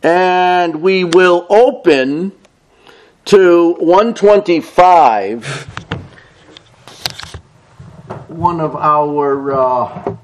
And we will open to 125, one of our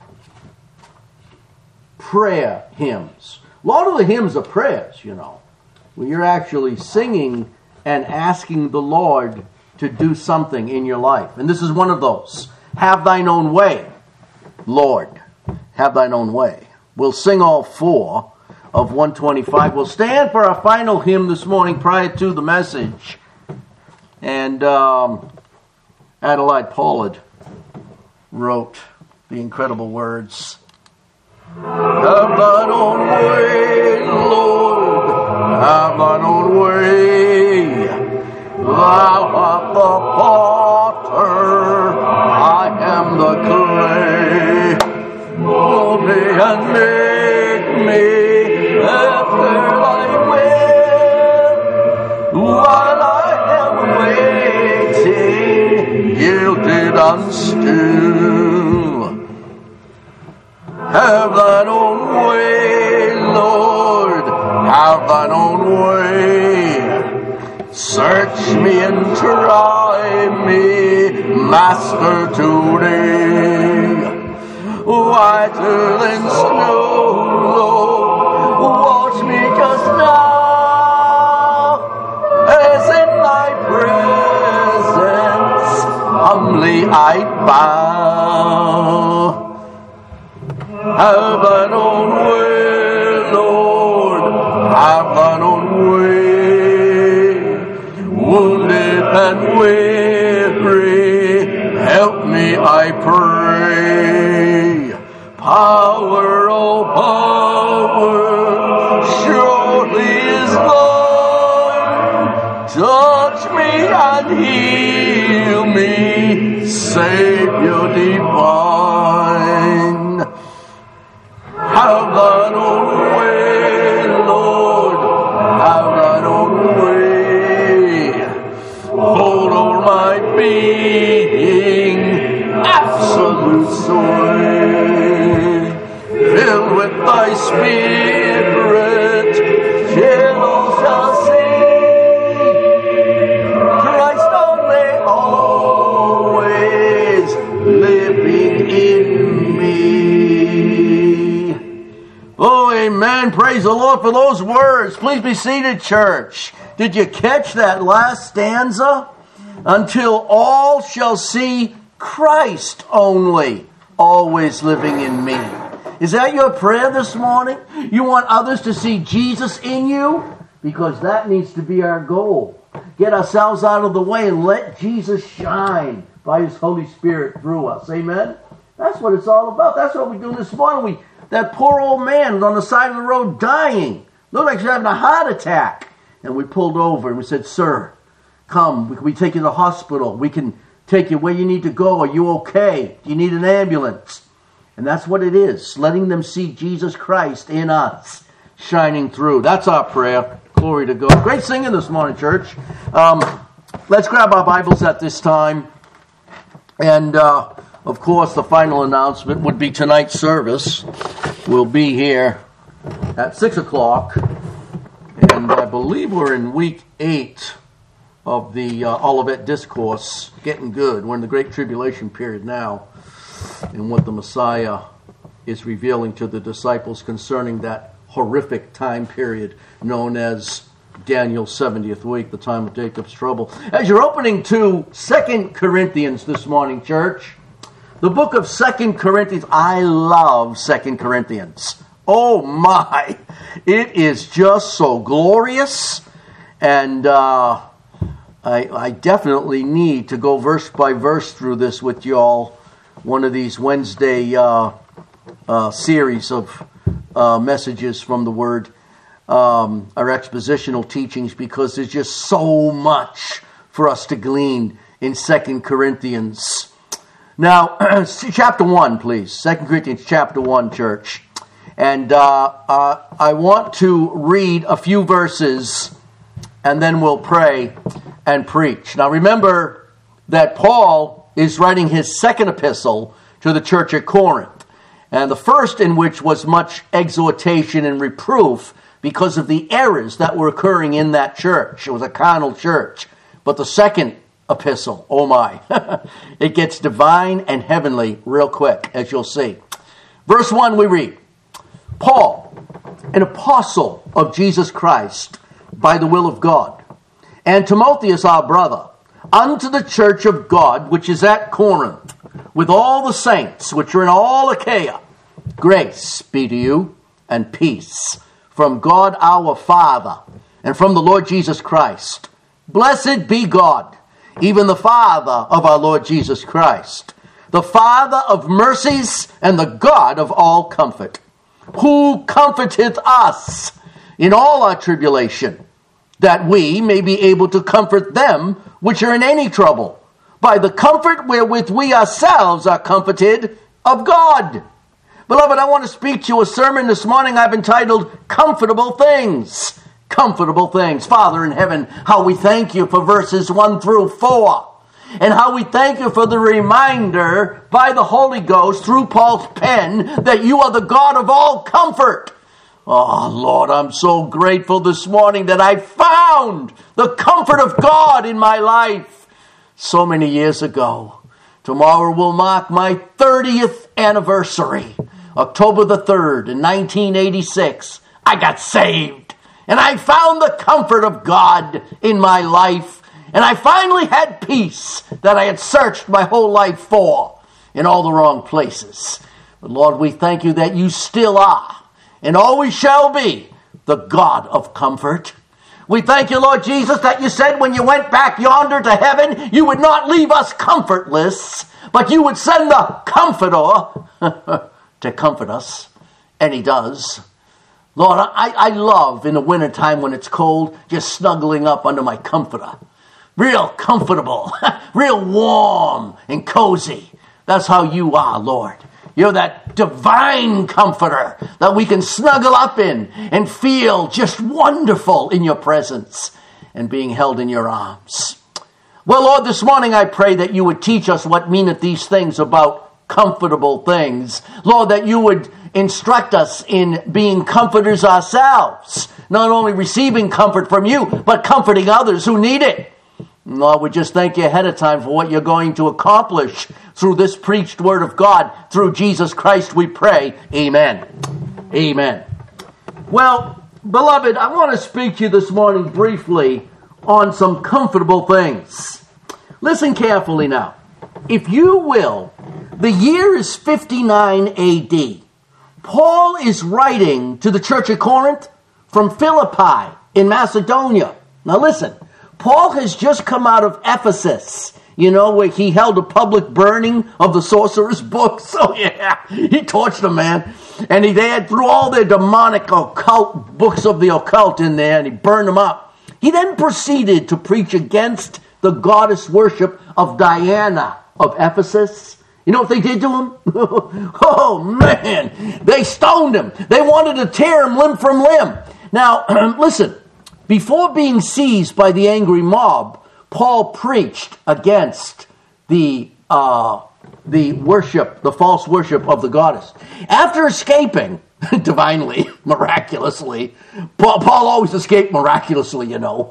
prayer hymns. A lot of the hymns are prayers, you know, where you're actually singing and asking the Lord to do something in your life. And this is one of those. Have thine own way, Lord. Have thine own way. We'll sing all four of 125. We'll stand for our final hymn this morning prior to the message. And Adelaide Pollard wrote the incredible words. Have thine own way, Lord. Have thine own way. Thou art the potter, I am the clay. Mold me and make me after thy will, while I am waiting, yielded and still. Have thine own way, Lord, have thine own way. Search me and try me, Master, today. Whiter than snow, Lord, wash me just now, as in thy presence humbly I bow. Have thine own way, Lord, have thine own way. Wounded and weary, help me, I pray. Power, oh power, surely is thine. Touch me and heal me, Savior divine. Have thine own way, Lord, have thine own way. Hold all my being, absolute sway. Filled with thy spirit, children shall sing. Christ only, always living in me. Oh, amen. Praise the Lord for those words. Please be seated, church. Did you catch that last stanza? Until all shall see Christ only, always living in me. Is that your prayer this morning? You want others to see Jesus in you? Because that needs to be our goal. Get ourselves out of the way and let Jesus shine by His Holy Spirit through us. Amen? That's what it's all about. That's what we're doing this morning. That poor old man was on the side of the road dying. Looked like he was having a heart attack. And we pulled over and we said, "Sir, come, we take you to the hospital. We can take you where you need to go. Are you okay? Do you need an ambulance?" And that's what it is, letting them see Jesus Christ in us, shining through. That's our prayer. Glory to God. Great singing this morning, church. Let's grab our Bibles at this time. And, of course, the final announcement would be tonight's service. We'll be here at 6 o'clock. And I believe we're in week 8 of the Olivet Discourse. Getting good. We're in the Great Tribulation period now. And what the Messiah is revealing to the disciples concerning that horrific time period known as Daniel's 70th week, the time of Jacob's trouble. As you're opening to 2 Corinthians this morning, church, the book of 2 Corinthians, I love 2 Corinthians. Oh my, it is just so glorious, and I definitely need to go verse by verse through this with y'all. One of these Wednesday series of messages from the Word, our expositional teachings, because there's just so much for us to glean in 2 Corinthians. Now, chapter 1, please. 2 Corinthians chapter 1, church. And I want to read a few verses, and then we'll pray and preach. Now, remember that Paul is writing his second epistle to the church at Corinth, and the first in which was much exhortation and reproof because of the errors that were occurring in that church. It was a carnal church. But the second epistle, oh my, it gets divine and heavenly real quick, as you'll see. Verse 1 we read, Paul, an apostle of Jesus Christ by the will of God, and Timotheus our brother, unto the church of God which is at Corinth, with all the saints which are in all Achaia, grace be to you and peace from God our Father and from the Lord Jesus Christ. Blessed be God, even the Father of our Lord Jesus Christ, the Father of mercies and the God of all comfort, who comforteth us in all our tribulation, that we may be able to comfort them which are in any trouble, by the comfort wherewith we ourselves are comforted of God. Beloved, I want to speak to you a sermon this morning I've entitled, Comfortable Things. Comfortable things. Father in heaven, how we thank you for verses 1 through 4. And how we thank you for the reminder by the Holy Ghost through Paul's pen that you are the God of all comfort. Oh, Lord, I'm so grateful this morning that I found the comfort of God in my life so many years ago. Tomorrow will mark my 30th anniversary. October the 3rd in 1986, I got saved. And I found the comfort of God in my life. And I finally had peace that I had searched my whole life for in all the wrong places. But Lord, we thank you that you still are and always shall be the God of comfort. We thank you, Lord Jesus, that you said when you went back yonder to heaven, you would not leave us comfortless, but you would send the Comforter to comfort us. And he does. Lord, I love in the wintertime when it's cold, just snuggling up under my comforter. Real comfortable, real warm and cozy. That's how you are, Lord. You're that divine comforter that we can snuggle up in and feel just wonderful in your presence and being held in your arms. Well, Lord, this morning I pray that you would teach us what meaneth these things about comfortable things. Lord, that you would instruct us in being comforters ourselves, not only receiving comfort from you, but comforting others who need it. Lord, we just thank you ahead of time for what you're going to accomplish through this preached word of God. Through Jesus Christ we pray. Amen. Amen. Well, beloved, I want to speak to you this morning briefly on some comfortable things. Listen carefully now. If you will, the year is 59 AD. Paul is writing to the church of Corinth from Philippi in Macedonia. Now listen. Paul has just come out of Ephesus, where he held a public burning of the sorcerer's books. Oh, yeah, he torched them, man. And they had threw all their demonic occult books of the occult in there, and he burned them up. He then proceeded to preach against the goddess worship of Diana of Ephesus. You know what they did to him? Oh, man, they stoned him. They wanted to tear him limb from limb. Now, listen. Before being seized by the angry mob, Paul preached against the worship, the false worship of the goddess. After escaping, divinely, miraculously, Paul always escaped miraculously,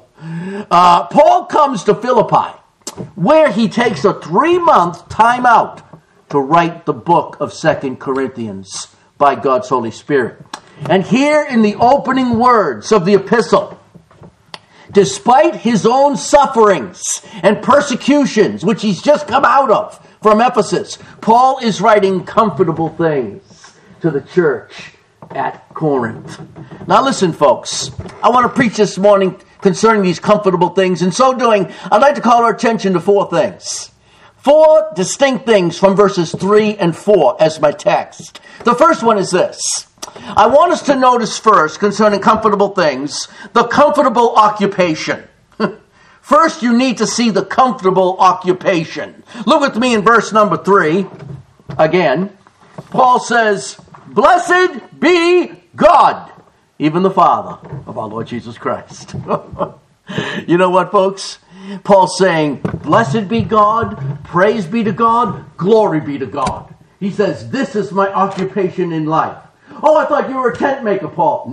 Paul comes to Philippi, where he takes a 3-month time out to write the book of 2 Corinthians by God's Holy Spirit. And here in the opening words of the epistle, despite his own sufferings and persecutions, which he's just come out of from Ephesus, Paul is writing comfortable things to the church at Corinth. Now listen, folks, I want to preach this morning concerning these comfortable things. In so doing, I'd like to call our attention to 4 things. 4 distinct things from verses 3 and 4 as my text. The first one is this. I want us to notice first, concerning comfortable things, the comfortable occupation. First, you need to see the comfortable occupation. Look with me in verse number 3. Again, Paul says, Blessed be God, even the Father of our Lord Jesus Christ. You know what, folks? Paul's saying, Blessed be God, praise be to God, glory be to God. He says, this is my occupation in life. Oh, I thought you were a tent maker, Paul. Nope.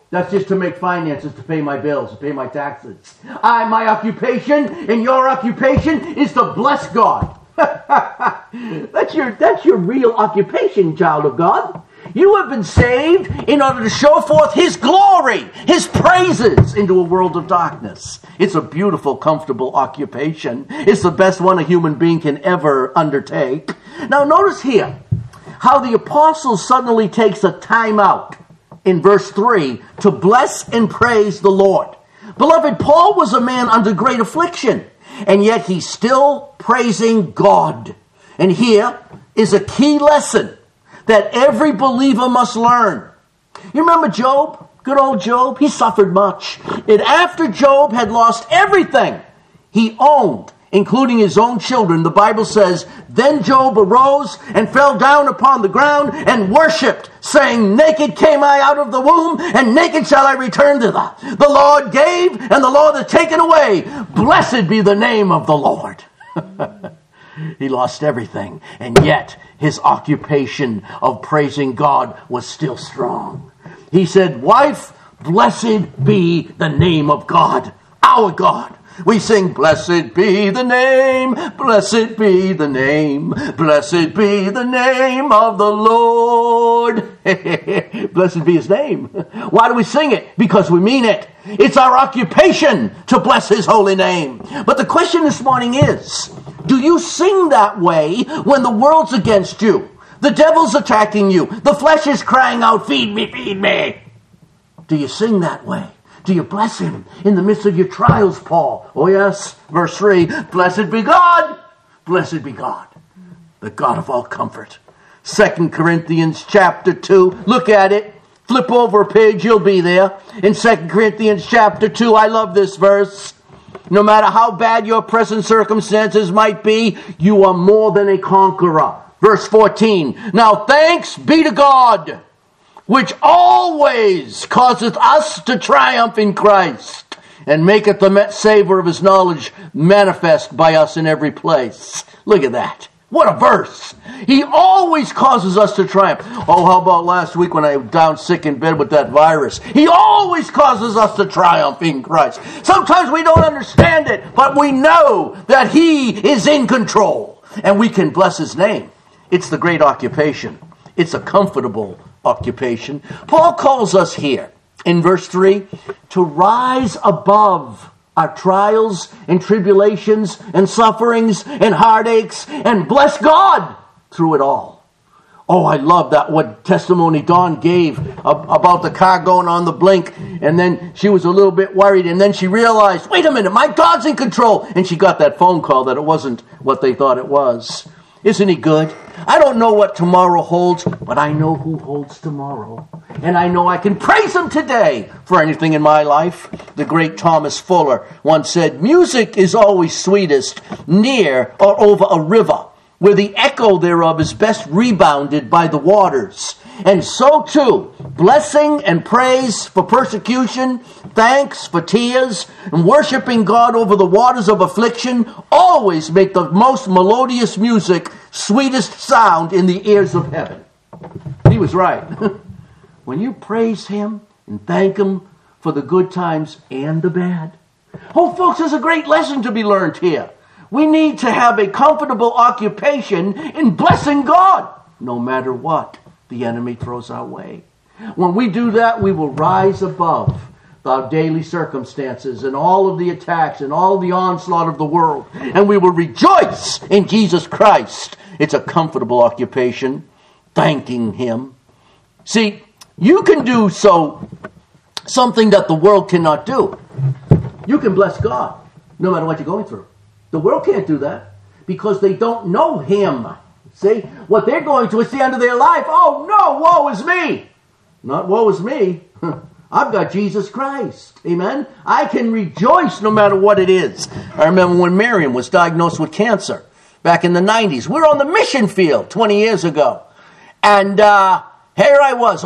That's just to make finances, to pay my bills, to pay my taxes. My occupation and your occupation is to bless God. That's your real occupation, child of God. You have been saved in order to show forth His glory, His praises into a world of darkness. It's a beautiful, comfortable occupation. It's the best one a human being can ever undertake. Now notice here how the apostle suddenly takes a time out in verse 3 to bless and praise the Lord. Beloved, Paul was a man under great affliction, and yet he's still praising God. And here is a key lesson that every believer must learn. You remember Job? Good old Job? He suffered much. And after Job had lost everything he owned, including his own children, the Bible says, then Job arose and fell down upon the ground and worshipped, saying, naked came I out of the womb, and naked shall I return thither. The Lord gave, and the Lord hath taken away. Blessed be the name of the Lord. He lost everything, and yet his occupation of praising God was still strong. He said, wife, blessed be the name of God, our God. We sing, blessed be the name, blessed be the name, blessed be the name of the Lord. Blessed be His name. Why do we sing it? Because we mean it. It's our occupation to bless His holy name. But the question this morning is, do you sing that way when the world's against you? The devil's attacking you. The flesh is crying out, feed me, feed me. Do you sing that way? Do you bless Him in the midst of your trials, Paul? Oh yes, verse 3, blessed be God, the God of all comfort. 2 Corinthians chapter 2, look at it. Flip over a page, you'll be there. In 2 Corinthians chapter 2, I love this verse. No matter how bad your present circumstances might be, you are more than a conqueror. Verse 14, now thanks be to God, which always causeth us to triumph in Christ, and maketh the savor of His knowledge manifest by us in every place. Look at that. What a verse. He always causes us to triumph. Oh, how about last week when I was down sick in bed with that virus? He always causes us to triumph in Christ. Sometimes we don't understand it, but we know that He is in control, and we can bless His name. It's the great occupation. It's a comfortable occupation. Paul calls us here in verse 3 to rise above our trials and tribulations and sufferings and heartaches and bless God through it all. Oh, I love that what testimony Dawn gave about the car going on the blink, and then she was a little bit worried, and then she realized, wait a minute, my God's in control, and she got that phone call that it wasn't what they thought it was. Isn't He good? I don't know what tomorrow holds, but I know who holds tomorrow. And I know I can praise Him today for anything in my life. The great Thomas Fuller once said, music is always sweetest near or over a river, where the echo thereof is best rebounded by the waters. And so too, blessing and praise for persecution, thanks for tears, and worshiping God over the waters of affliction always make the most melodious music, sweetest sound in the ears of heaven. He was right. When you praise Him and thank Him for the good times and the bad. Oh, folks, there's a great lesson to be learned here. We need to have a comfortable occupation in blessing God, no matter what the enemy throws our way. When we do that, we will rise above our daily circumstances and all of the attacks and all the onslaught of the world, and we will rejoice in Jesus Christ. It's a comfortable occupation, thanking Him. See, you can do something that the world cannot do. You can bless God, no matter what you're going through. The world can't do that because they don't know Him. See, what they're going to is the end of their life. Oh no, woe is me. Not woe is me. I've got Jesus Christ. Amen. I can rejoice no matter what it is. I remember when Miriam was diagnosed with cancer back in the 90s. We were on the mission field 20 years ago. And here I was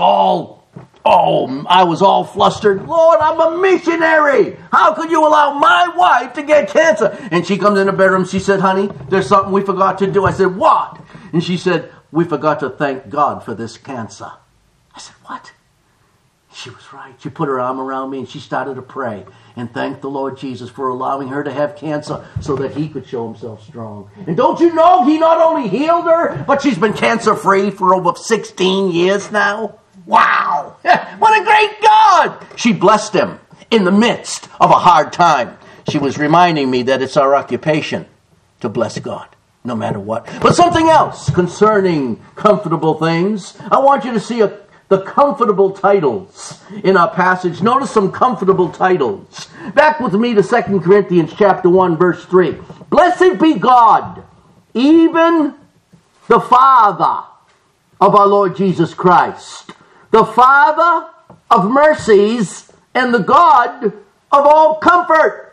I was all flustered. Lord, I'm a missionary. How could you allow my wife to get cancer? And she comes in the bedroom. She said, honey, there's something we forgot to do. I said, what? And she said, we forgot to thank God for this cancer. I said, what? She was right. She put her arm around me and she started to pray and thank the Lord Jesus for allowing her to have cancer so that he could show himself strong. And don't you know, he not only healed her, but she's been cancer-free for over 16 years now. Wow! What a great God! She blessed him in the midst of a hard time. She was reminding me that it's our occupation to bless God, no matter what. But something else concerning comfortable things. I want you to see the comfortable titles in our passage. Notice some comfortable titles. Back with me to 2 Corinthians chapter 1, verse 3. Blessed be God, even the Father of our Lord Jesus Christ, the Father of mercies and the God of all comfort.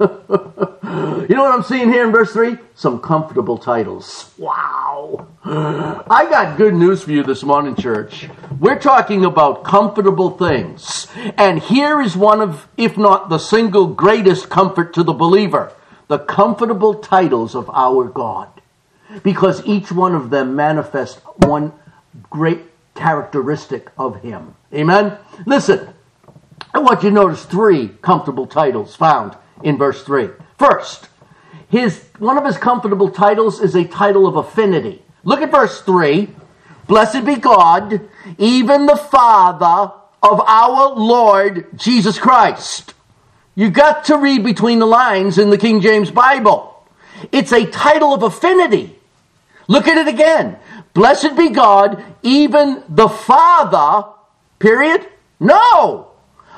You know what I'm seeing here in verse 3? Some comfortable titles. Wow. I got good news for you this morning, church. We're talking about comfortable things. And here is one of, if not the single greatest comfort to the believer, the comfortable titles of our God. Because each one of them manifests one great characteristic of him. Amen? Listen, I want you to notice 3 comfortable titles found in verse 3. First, one of his comfortable titles is a title of affinity. Look at verse 3. Blessed be God, even the Father of our Lord Jesus Christ. You got to read between the lines in the King James Bible. It's a title of affinity. Look at it again. Blessed be God, even the Father, period? No,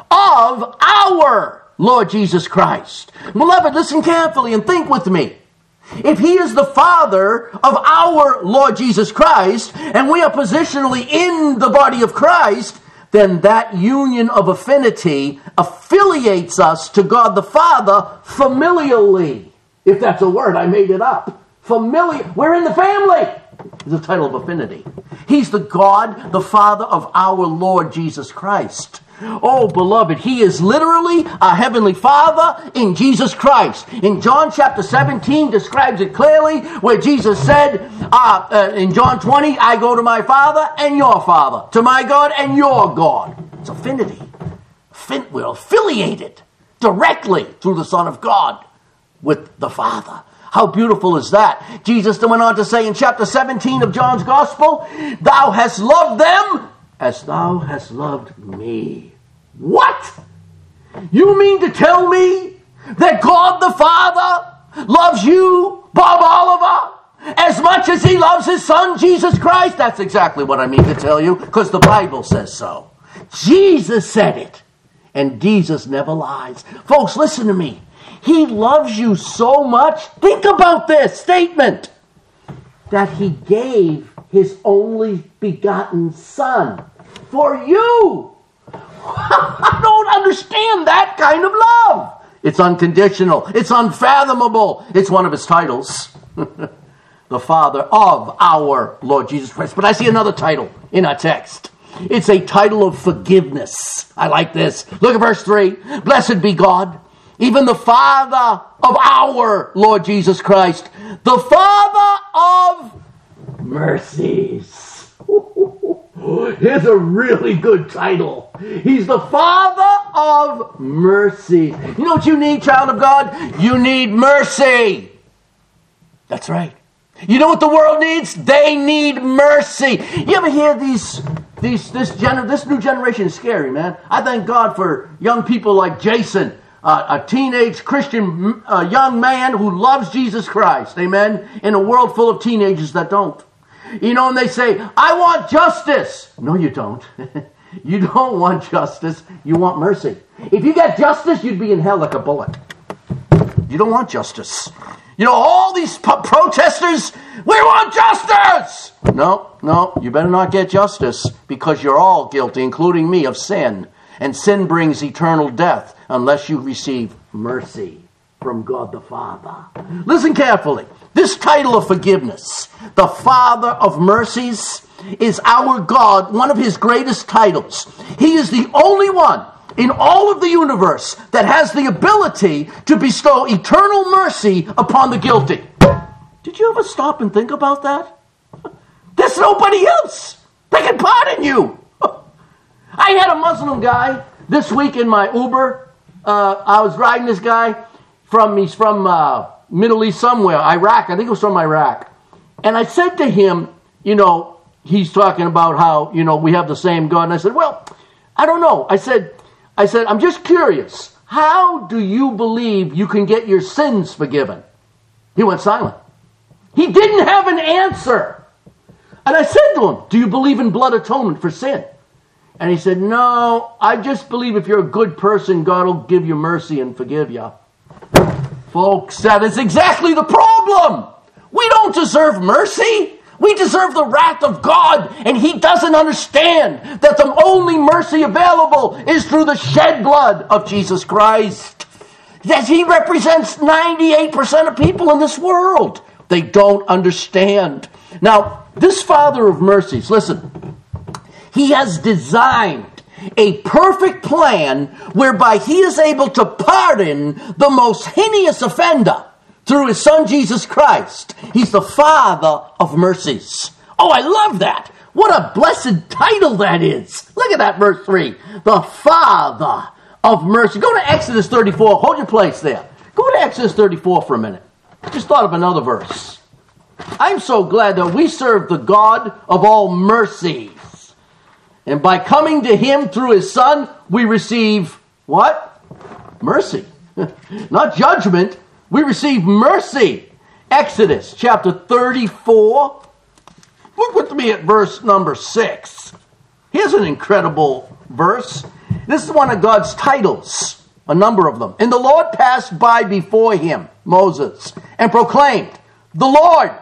of our Lord Jesus Christ. Beloved, listen carefully and think with me. If he is the Father of our Lord Jesus Christ, and we are positionally in the body of Christ, then that union of affinity affiliates us to God the Father familially. If that's a word, I made it up. Familiar. We're in the family. It's a title of affinity. He's the God, the Father of our Lord Jesus Christ. Oh, beloved, he is literally our Heavenly Father in Jesus Christ. In John chapter 17 describes it clearly, where Jesus said, in John 20, I go to my Father and your Father, to my God and your God. It's affinity. We're affiliated directly through the Son of God with the Father. How beautiful is that? Jesus then went on to say in chapter 17 of John's Gospel, thou hast loved them as thou hast loved me. What? You mean to tell me that God the Father loves you, Bob Oliver, as much as he loves his Son, Jesus Christ? That's exactly what I mean to tell you, because the Bible says so. Jesus said it, and Jesus never lies. Folks, listen to me. He loves you so much, think about this statement, that he gave his only begotten Son for you. I don't understand that kind of love. It's unconditional. It's unfathomable. It's one of his titles. The Father of our Lord Jesus Christ. But I see another title in our text. It's a title of forgiveness. I like this. Look at verse 3. Blessed be God, even the Father of our Lord Jesus Christ, the Father of mercies. Here's a really good title. He's the Father of mercy. You know what you need, child of God? You need mercy. That's right. You know what the world needs? They need mercy. You ever hear this new generation is scary, man. I thank God for young people like Jason, a teenage Christian young man who loves Jesus Christ, amen, in a world full of teenagers that don't. You know, and they say, I want justice. No, you don't. You don't want justice. You want mercy. If you got justice, you'd be in hell like a bullet. You don't want justice. You know, all these protesters, we want justice! No, you better not get justice, because you're all guilty, including me, of sin. And sin brings eternal death unless you receive mercy from God the Father. Listen carefully. This title of forgiveness, the Father of mercies, is our God, one of his greatest titles. He is the only one in all of the universe that has the ability to bestow eternal mercy upon the guilty. Did you ever stop and think about that? There's nobody else that can pardon you. I had a Muslim guy this week in my Uber. I was riding this guy he's from Middle East somewhere, Iraq. I think it was from Iraq. And I said to him, he's talking about how, we have the same God. And I said, well, I don't know. I said, I'm just curious. How do you believe you can get your sins forgiven? He went silent. He didn't have an answer. And I said to him, do you believe in blood atonement for sin? And he said, no, I just believe if you're a good person, God will give you mercy and forgive you. Folks, that is exactly the problem. We don't deserve mercy. We deserve the wrath of God, and he doesn't understand that the only mercy available is through the shed blood of Jesus Christ. That he represents 98% of people in this world. They don't understand. Now, this Father of mercies, listen, he has designed a perfect plan whereby he is able to pardon the most heinous offender through his Son, Jesus Christ. He's the Father of mercies. Oh, I love that. What a blessed title that is. Look at that, verse 3. The Father of mercy. Go to Exodus 34. Hold your place there. Go to Exodus 34 for a minute. Just thought of another verse. I'm so glad that we serve the God of all mercies. And by coming to him through his Son, we receive what? Mercy. Not judgment. We receive mercy. Exodus chapter 34. Look with me at verse number 6. Here's an incredible verse. This is one of God's titles, a number of them. And the Lord passed by before him, Moses, and proclaimed, the Lord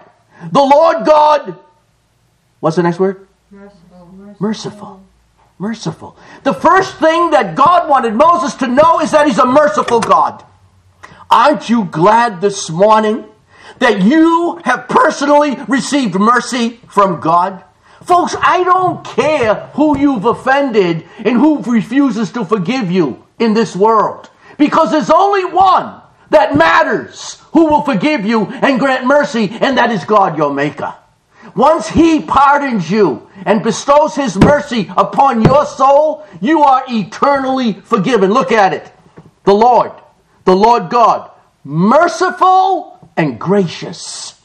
God. What's the next word? Merciful. Merciful. The first thing that God wanted Moses to know is that he's a merciful God. Aren't you glad this morning that you have personally received mercy from God? Folks, I don't care who you've offended and who refuses to forgive you in this world. Because there's only one that matters who will forgive you and grant mercy, and that is God, your Maker. Once he pardons you and bestows his mercy upon your soul, you are eternally forgiven. Look at it. The Lord God, merciful and gracious,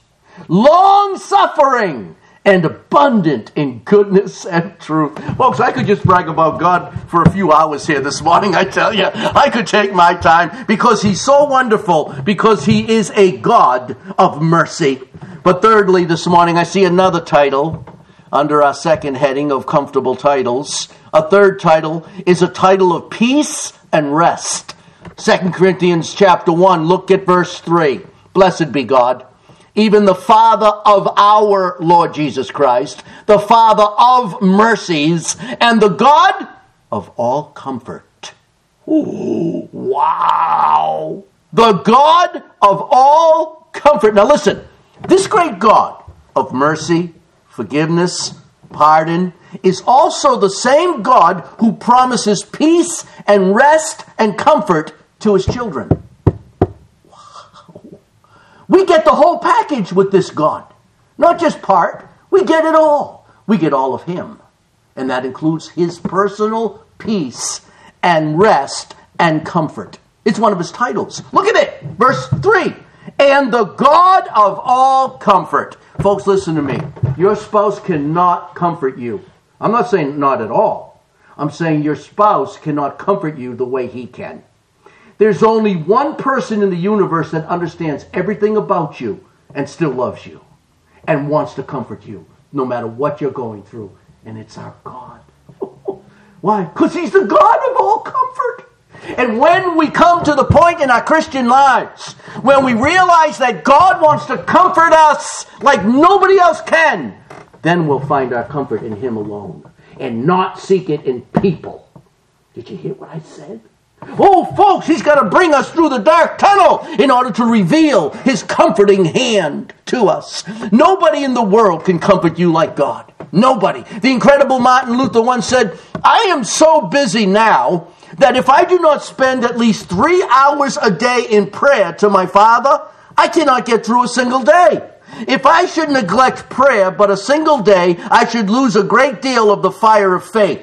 long-suffering and abundant in goodness and truth. Folks, I could just brag about God for a few hours here this morning, I tell you. I could take my time because he's so wonderful, because he is a God of mercy. But thirdly, this morning, I see another title under our second heading of comfortable titles. A third title is a title of peace and rest. 2 Corinthians chapter 1, look at verse 3. Blessed be God, even the Father of our Lord Jesus Christ, the Father of mercies, and the God of all comfort. Ooh, wow! The God of all comfort. Now listen. This great God of mercy, forgiveness, pardon, is also the same God who promises peace and rest and comfort to his children. Wow. We get the whole package with this God. Not just part. We get it all. We get all of him. And that includes his personal peace and rest and comfort. It's one of his titles. Look at it. Verse 3. And the God of all comfort. Folks, listen to me. Your spouse cannot comfort you. I'm not saying not at all. I'm saying your spouse cannot comfort you the way he can. There's only one person in the universe that understands everything about you and still loves you and wants to comfort you no matter what you're going through. And it's our God. Why? Because he's the God of all comfort. And when we come to the point in our Christian lives when we realize that God wants to comfort us like nobody else can, then we'll find our comfort in him alone and not seek it in people. Did you hear what I said? Oh, folks, he's got to bring us through the dark tunnel in order to reveal his comforting hand to us. Nobody in the world can comfort you like God. Nobody. The incredible Martin Luther once said, I am so busy now that if I do not spend at least 3 hours a day in prayer to my Father, I cannot get through a single day. If I should neglect prayer but a single day, I should lose a great deal of the fire of faith.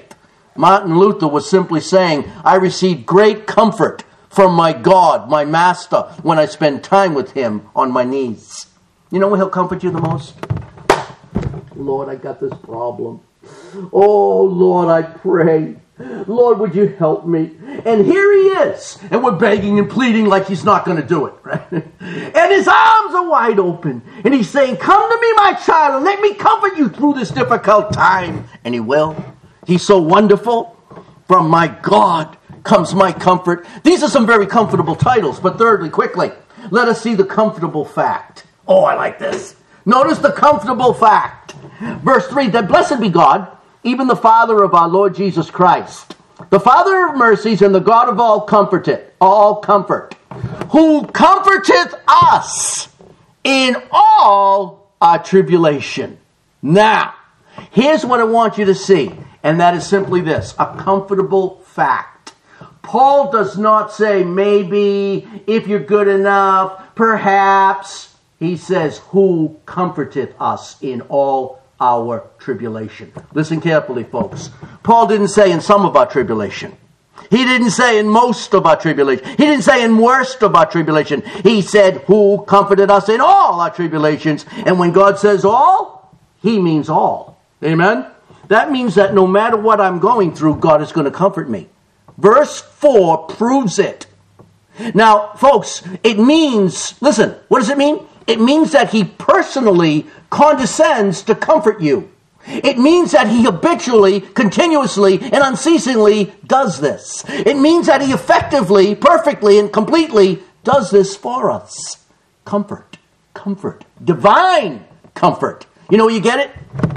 Martin Luther was simply saying, I received great comfort from my God, my master, when I spend time with him on my knees. You know when he'll comfort you the most? Lord, I got this problem. Oh, Lord, I pray. Lord, would you help me? And here he is. And we're begging and pleading like he's not going to do it, right? And his arms are wide open. And he's saying, come to me, my child, and let me comfort you through this difficult time. And he will. He's so wonderful. From my God comes my comfort. These are some very comfortable titles. But thirdly, quickly, let us see the comfortable fact. Oh, I like this. Notice the comfortable fact. Verse 3, that blessed be God, even the Father of our Lord Jesus Christ, the Father of mercies and the God of all comfort, who comforteth us in all our tribulation. Now, here's what I want you to see, and that is simply this, a comfortable fact. Paul does not say maybe, if you're good enough, perhaps. He says, who comforteth us in all our tribulation. Listen carefully, folks. Paul didn't say in some of our tribulation. He didn't say in most of our tribulation. He didn't say in worst of our tribulation. He said, who comforted us in all our tribulations. And when God says all, he means all. Amen? That means that no matter what I'm going through, God is going to comfort me. Verse 4 proves it. Now, folks, it means, listen, what does it mean? It means that he personally condescends to comfort you. It means that he habitually, continuously, and unceasingly does this. It means that he effectively, perfectly, and completely does this for us. Comfort. Comfort. Divine comfort. You know where you get it?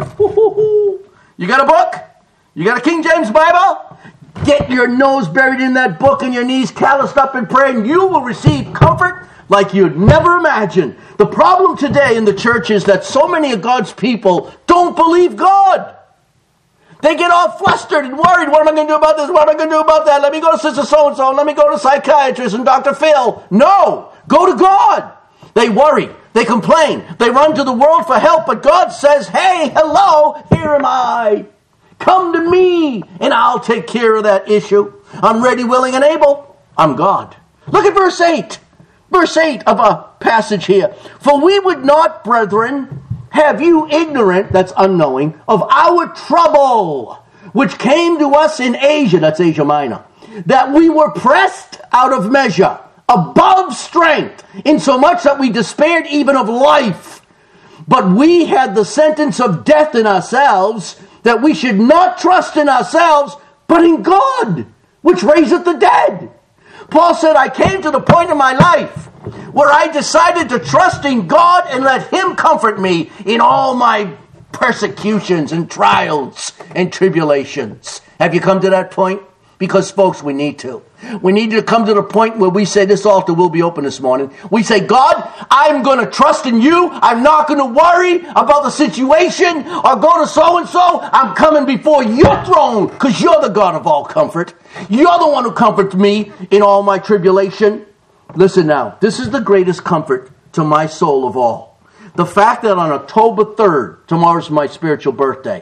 You got a book? You got a King James Bible? Get your nose buried in that book and your knees calloused up in prayer, and you will receive comfort like you'd never imagine. The problem today in the church is that so many of God's people don't believe God. They get all flustered and worried. What am I going to do about this? What am I going to do about that? Let me go to Sister So-and-so. Let me go to psychiatrist and Dr. Phil. No, go to God. They worry. They complain. They run to the world for help. But God says, hey, hello, here am I. Come to me and I'll take care of that issue. I'm ready, willing, and able. I'm God. Look at verse 8. Verse 8 of our passage here. For we would not, brethren, have you ignorant, that's unknowing, of our trouble, which came to us in Asia, that's Asia Minor, that we were pressed out of measure, above strength, insomuch that we despaired even of life. But we had the sentence of death in ourselves, that we should not trust in ourselves, but in God, which raiseth the dead. Paul said, I came to the point in my life where I decided to trust in God and let him comfort me in all my persecutions and trials and tribulations. Have you come to that point? Because, folks, we need to. We need to come to the point where we say, this altar will be open this morning. We say, God, I'm going to trust in you. I'm not going to worry about the situation or go to so-and-so. I'm coming before your throne because you're the God of all comfort. You're the one who comforts me in all my tribulation. Listen now, this is the greatest comfort to my soul of all. The fact that on October 3rd, tomorrow's my spiritual birthday,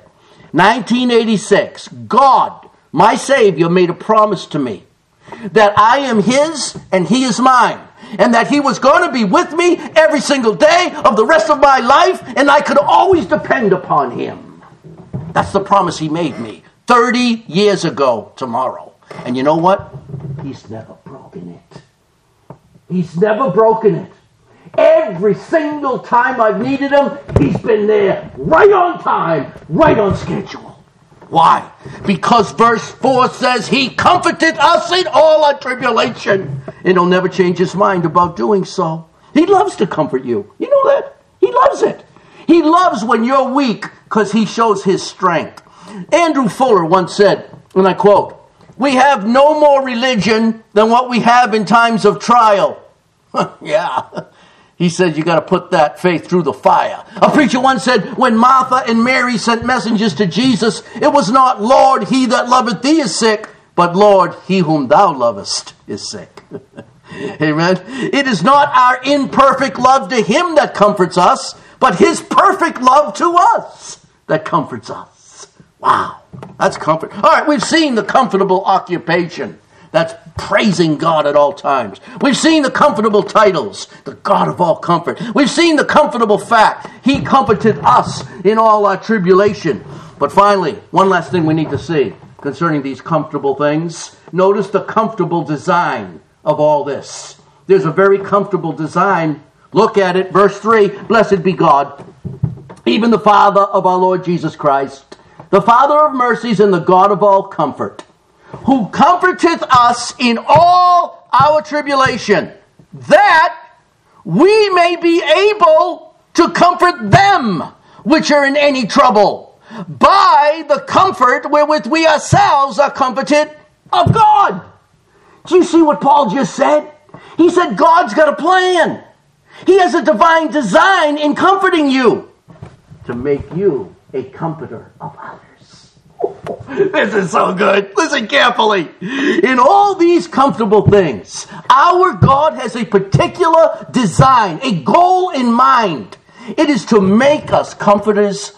1986, God, my Savior, made a promise to me that I am his and he is mine, and that he was going to be with me every single day of the rest of my life, and I could always depend upon him. That's the promise he made me 30 years ago tomorrow. And you know what? He's never broken it. He's never broken it. Every single time I've needed him, he's been there right on time, right on schedule. Why? Because verse 4 says, he comforted us in all our tribulation. And he'll never change his mind about doing so. He loves to comfort you. You know that? He loves it. He loves when you're weak because he shows his strength. Andrew Fuller once said, and I quote, we have no more religion than what we have in times of trial. Yeah. He said you got to put that faith through the fire. A preacher once said, when Martha and Mary sent messengers to Jesus, it was not, Lord, he that loveth thee is sick, but Lord, he whom thou lovest is sick. Amen. It is not our imperfect love to him that comforts us, but his perfect love to us that comforts us. Wow, that's comfort. All right, we've seen the comfortable occupation. That's praising God at all times. We've seen the comfortable titles, the God of all comfort. We've seen the comfortable fact, He comforted us in all our tribulation. But finally, one last thing we need to see concerning these comfortable things. Notice the comfortable design of all this. There's a very comfortable design. Look at it, verse 3, blessed be God, even the Father of our Lord Jesus Christ, the Father of mercies and the God of all comfort, who comforteth us in all our tribulation, that we may be able to comfort them which are in any trouble, by the comfort wherewith we ourselves are comforted of God. Do you see what Paul just said? He said God's got a plan. He has a divine design in comforting you, to make you a comforter of others. This is so good. Listen carefully. In all these comfortable things, our God has a particular design, a goal in mind. It is to make us comforters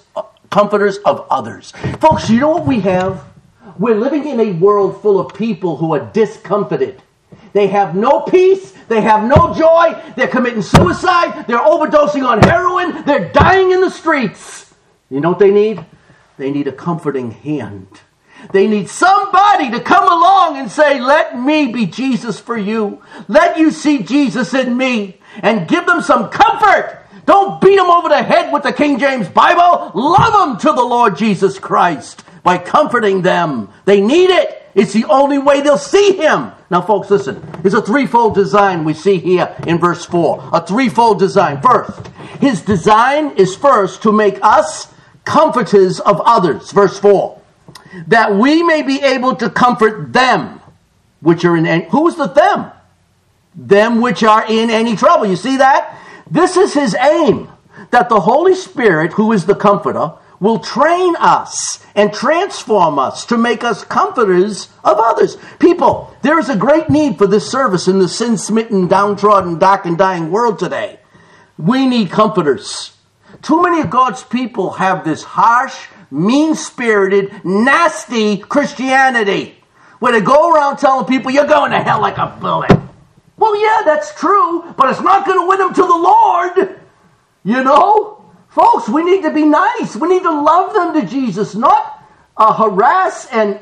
of others. Folks, you know what we have? We're living in a world full of people who are discomforted. They have no peace. They have no joy. They're committing suicide. They're overdosing on heroin. They're dying in the streets. You know what they need? They need a comforting hand. They need somebody to come along and say, let me be Jesus for you. Let you see Jesus in me, and give them some comfort. Don't beat them over the head with the King James Bible. Love them to the Lord Jesus Christ by comforting them. They need it. It's the only way they'll see Him. Now, folks, listen. There's a threefold design we see here in verse 4. A threefold design. First, His design is first to make us comforters of others. Verse 4. That we may be able to comfort them which are in any... Who's the them? Them which are in any trouble. You see that? This is His aim. That the Holy Spirit, who is the comforter, will train us and transform us to make us comforters of others. People, there is a great need for this service in the sin-smitten, downtrodden, dark and dying world today. We need comforters. Too many of God's people have this harsh, mean-spirited, nasty Christianity, where they go around telling people, you're going to hell like a bullet. Well, yeah, that's true, but it's not going to win them to the Lord. You know? Folks, we need to be nice. We need to love them to Jesus, not harass and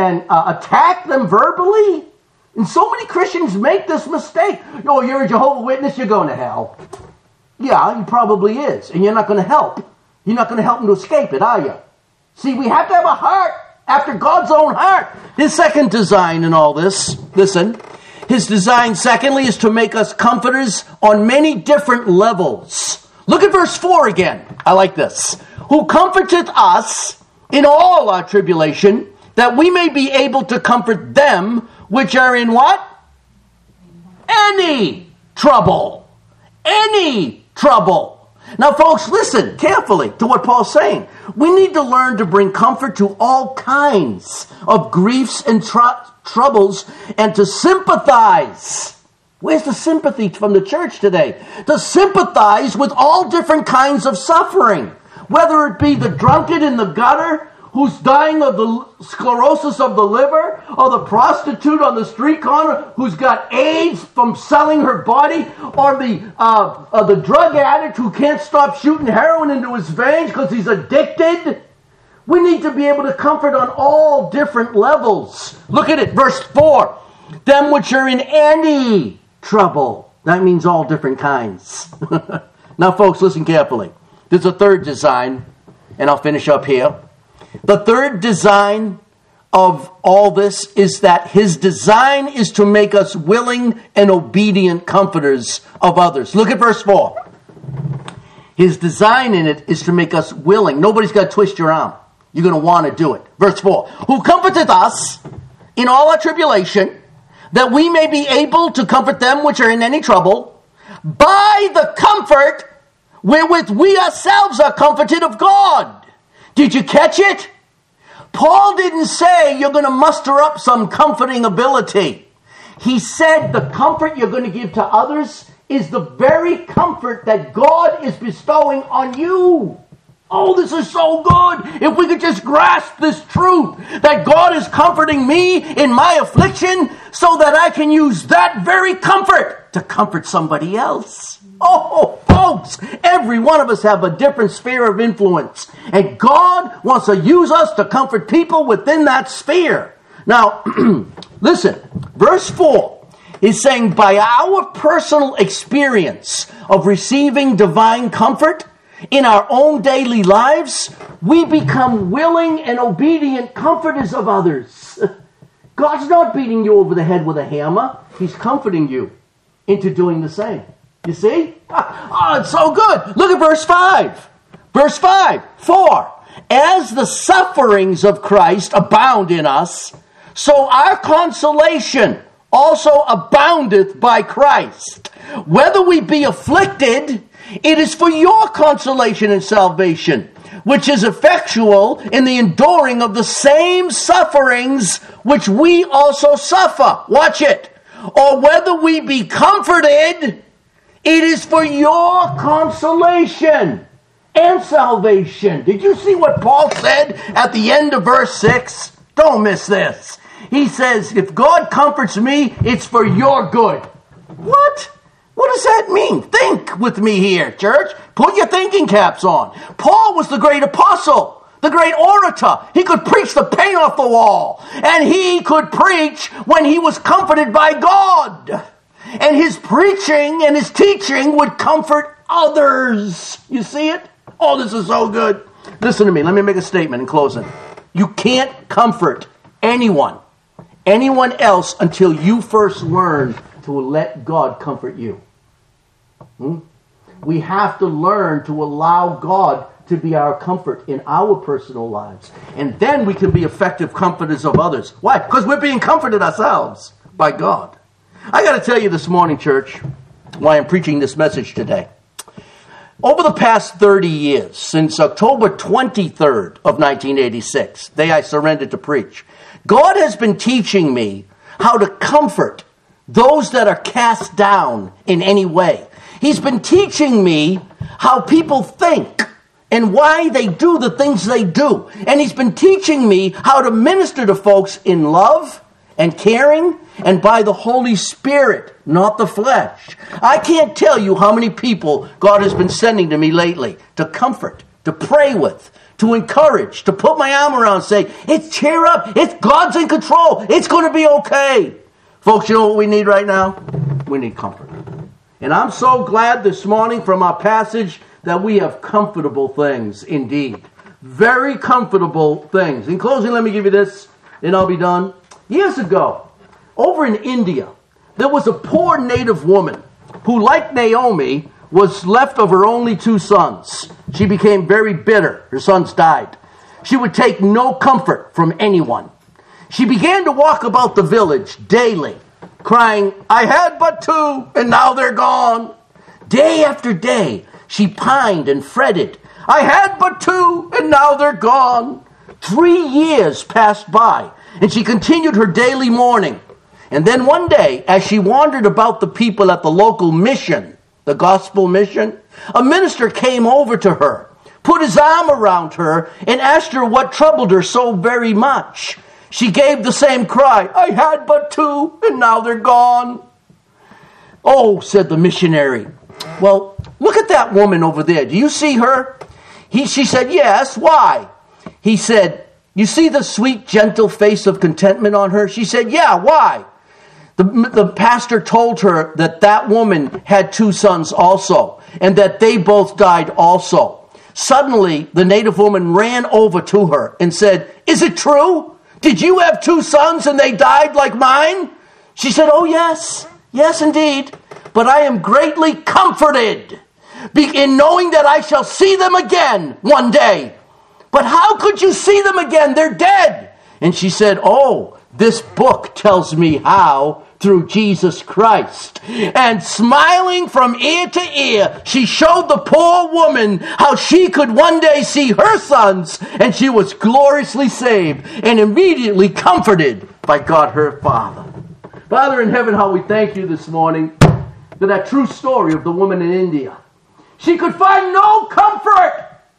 attack them verbally. And so many Christians make this mistake. Oh, you're a Jehovah's Witness, you're going to hell. Yeah, he probably is. And you're not going to help. You're not going to help him to escape it, are you? See, we have to have a heart after God's own heart. His second design in all this, listen, His design, secondly, is to make us comforters on many different levels. Look at verse 4 again. I like this. Who comforteth us in all our tribulation, that we may be able to comfort them which are in what? Any trouble. Any trouble. Now, folks, listen carefully to what Paul's saying. We need to learn to bring comfort to all kinds of griefs and troubles, and to sympathize. Where's the sympathy from the church today? To sympathize with all different kinds of suffering. Whether it be the drunkard in the gutter who's dying of the sclerosis of the liver, or the prostitute on the street corner who's got AIDS from selling her body, or the drug addict who can't stop shooting heroin into his veins because he's addicted. We need to be able to comfort on all different levels. Look at it, verse 4. Them which are in any trouble. That means all different kinds. Now, folks, listen carefully. There's a third design, and I'll finish up here. The third design of all this is that His design is to make us willing and obedient comforters of others. Look at verse 4. His design in it is to make us willing. Nobody's got to twist your arm. You're going to want to do it. Verse 4. Who comforteth us in all our tribulation, that we may be able to comfort them which are in any trouble, by the comfort wherewith we ourselves are comforted of God. Did you catch it? Paul didn't say you're going to muster up some comforting ability. He said the comfort you're going to give to others is the very comfort that God is bestowing on you. Oh, this is so good. If we could just grasp this truth that God is comforting me in my affliction so that I can use that very comfort to comfort somebody else. Oh, folks, every one of us have a different sphere of influence. And God wants to use us to comfort people within that sphere. Now, listen, verse 4 is saying, by our personal experience of receiving divine comfort in our own daily lives, we become willing and obedient comforters of others. God's not beating you over the head with a hammer. He's comforting you into doing the same. You see? Oh, it's so good. Look at verse 5. Verse 5. For as the sufferings of Christ abound in us, so our consolation also aboundeth by Christ. Whether we be afflicted, it is for your consolation and salvation, which is effectual in the enduring of the same sufferings which we also suffer. Watch it. Or whether we be comforted, it is for your consolation and salvation. Did you see what Paul said at the end of verse 6? Don't miss this. He says, if God comforts me, it's for your good. What? What does that mean? Think with me here, church. Put your thinking caps on. Paul was the great apostle, the great orator. He could preach the paint off the wall. And he could preach when he was comforted by God. And his preaching and his teaching would comfort others. You see it? Oh, this is so good. Listen to me. Let me make a statement in closing. You can't comfort anyone else until you first learn to let God comfort you. We have to learn to allow God to be our comfort in our personal lives. And then we can be effective comforters of others. Why? Because we're being comforted ourselves by God. I got to tell you this morning, church, why I'm preaching this message today. Over the past 30 years, since October 23rd of 1986, the day I surrendered to preach, God has been teaching me how to comfort those that are cast down in any way. He's been teaching me how people think and why they do the things they do. And he's been teaching me how to minister to folks in love and caring and by the Holy Spirit, not the flesh. I can't tell you how many people God has been sending to me lately to comfort, to pray with, to encourage, to put my arm around and say, cheer up, God's in control, it's going to be okay. Folks, you know what we need right now? We need comfort. And I'm so glad this morning from our passage that we have comfortable things indeed. Very comfortable things. In closing, let me give you this, and I'll be done. Years ago, over in India, there was a poor native woman who, like Naomi, was left of her only 2 sons. She became very bitter. Her sons died. She would take no comfort from anyone. She began to walk about the village daily, crying, I had but 2, and now they're gone. Day after day, she pined and fretted. I had but 2, and now they're gone. 3 years passed by, and she continued her daily mourning. And then one day, as she wandered about the people at the local mission, the gospel mission, a minister came over to her, put his arm around her, and asked her what troubled her so very much. She gave the same cry, I had but 2, and now they're gone. Oh, said the missionary. Well, look at that woman over there. Do you see her? She said, yes. Why? He said, you see the sweet, gentle face of contentment on her? She said, yeah. Why? The pastor told her that woman had 2 sons also, and that they both died also. Suddenly, the native woman ran over to her and said, is it true? Did you have 2 sons and they died like mine? She said, oh yes. Yes, indeed. But I am greatly comforted in knowing that I shall see them again one day. But how could you see them again? They're dead. And she said, oh, this book tells me how through Jesus Christ. And smiling from ear to ear, she showed the poor woman how she could one day see her sons, and she was gloriously saved and immediately comforted by God her Father. Father in heaven, how we thank you this morning for that true story of the woman in India. She could find no comfort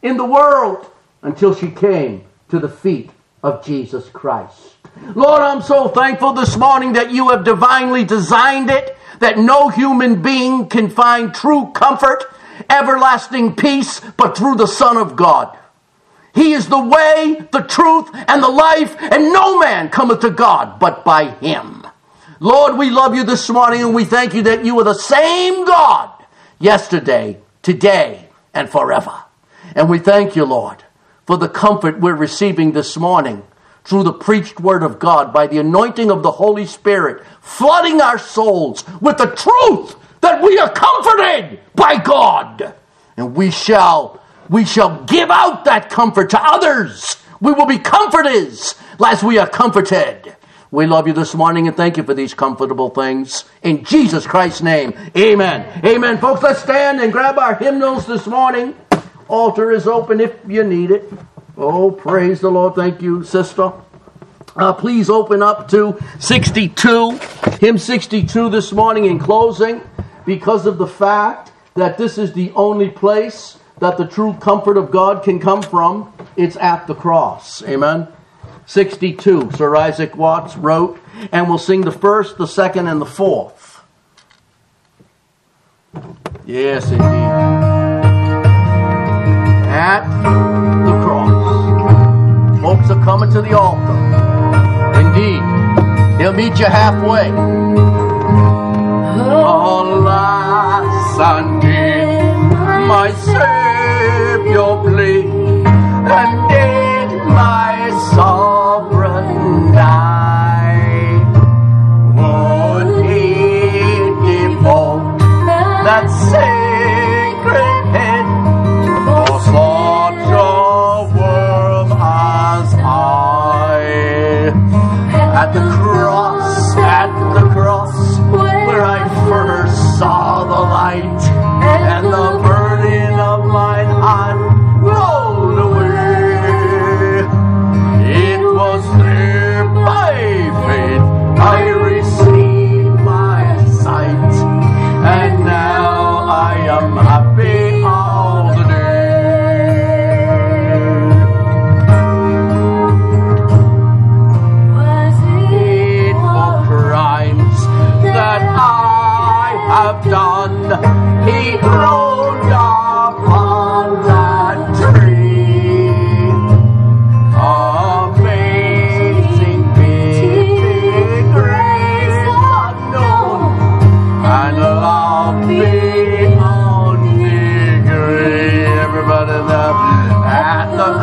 in the world until she came to the feet of Jesus Christ. Lord, I'm so thankful this morning that you have divinely designed it, that no human being can find true comfort, everlasting peace, but through the Son of God. He is the way, the truth, and the life, and no man cometh to God but by him. Lord, we love you this morning, and we thank you that you are the same God yesterday, today, and forever. And we thank you, Lord, for the comfort we're receiving this morning through the preached word of God by the anointing of the Holy Spirit, flooding our souls with the truth that we are comforted by God. And we shall give out that comfort to others. We will be comforters as we are comforted. We love you this morning and thank you for these comfortable things. In Jesus Christ's name, amen. Amen. Folks, let's stand and grab our hymnals this morning. Altar is open if you need it. Oh, praise the Lord. Thank you, sister. Please open up to 62, hymn 62 this morning in closing, because of the fact that this is the only place that the true comfort of God can come from. It's at the cross. Amen. 62, Sir Isaac Watts wrote, and we'll sing the first, the second, and the fourth. Yes, indeed. At the cross. Folks are coming to the altar. Indeed. He'll meet you halfway. Alas, and did my Savior bleed, and did my sovereign die? Would he devote that sacred head for such a world as I? At the cross, where I first saw the light, and the burden of mine heart rolled away. It was there by faith I received my sight, and now I am happy all the have done. He rode upon that tree. Amazing pity, grace unknown, and love beyond degree. Everybody now, at the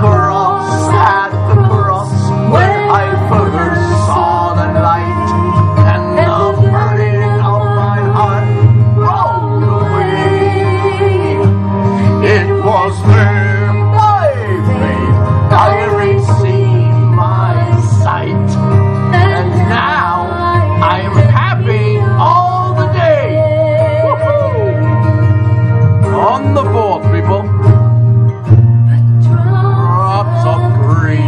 cross, where I first saw the light, and the burden of my heart rolled away. It was there by faith I received my sight, and now I am happy all the day. Woo-hoo. On the fourth, people. Drops of green.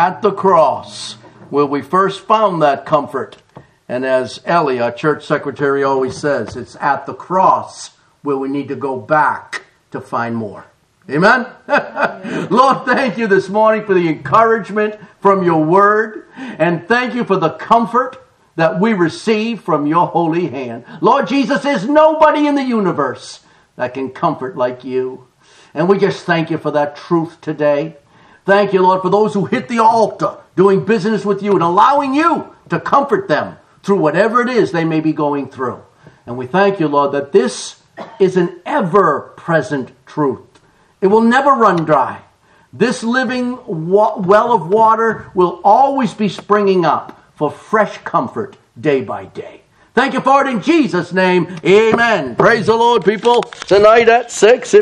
at the cross where we first found that comfort. And as Ellie, our church secretary, always says, it's at the cross where we need to go back to find more. Amen? Lord, thank you this morning for the encouragement from your word. And thank you for the comfort that we receive from your holy hand. Lord Jesus, there's nobody in the universe that can comfort like you. And we just thank you for that truth today. Thank you, Lord, for those who hit the altar, doing business with you and allowing you to comfort them through whatever it is they may be going through. And we thank you, Lord, that this is an ever-present truth. It will never run dry. This living well of water will always be springing up for fresh comfort day by day. Thank you for it in Jesus' name. Amen. Praise the Lord, people. Tonight at 6.